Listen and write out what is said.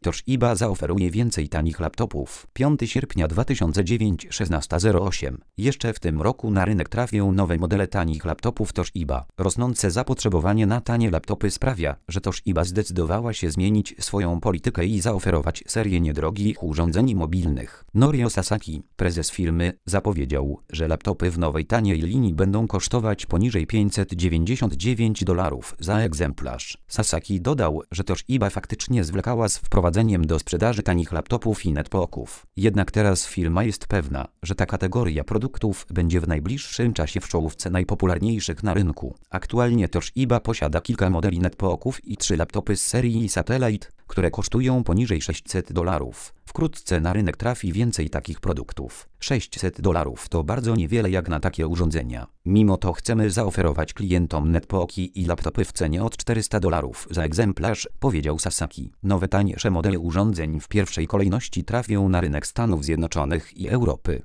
Toshiba zaoferuje więcej tanich laptopów. 5 sierpnia 2009, 16:08. Jeszcze w tym roku na rynek trafią nowe modele tanich laptopów Toshiba. Rosnące zapotrzebowanie na tanie laptopy sprawia, że Toshiba zdecydowała się zmienić swoją politykę i zaoferować serię niedrogich urządzeń mobilnych. Norio Sasaki, prezes firmy, zapowiedział, że laptopy w nowej taniej linii będą kosztować poniżej $599 za egzemplarz. Sasaki dodał, że Toshiba faktycznie zwlekała z wprowadzeniem do sprzedaży tanich laptopów i netbooków. Jednak teraz firma jest pewna, że ta kategoria produktów będzie w najbliższym czasie w czołówce najpopularniejszych na rynku. Aktualnie Toshiba posiada kilka modeli netbooków i 3 laptopy z serii Satellite, które kosztują poniżej $600. Wkrótce na rynek trafi więcej takich produktów. $600 to bardzo niewiele jak na takie urządzenia. Mimo to chcemy zaoferować klientom netbooki i laptopy w cenie od $400 za egzemplarz, powiedział Sasaki. Nowe tańsze modele urządzeń w pierwszej kolejności trafią na rynek Stanów Zjednoczonych i Europy.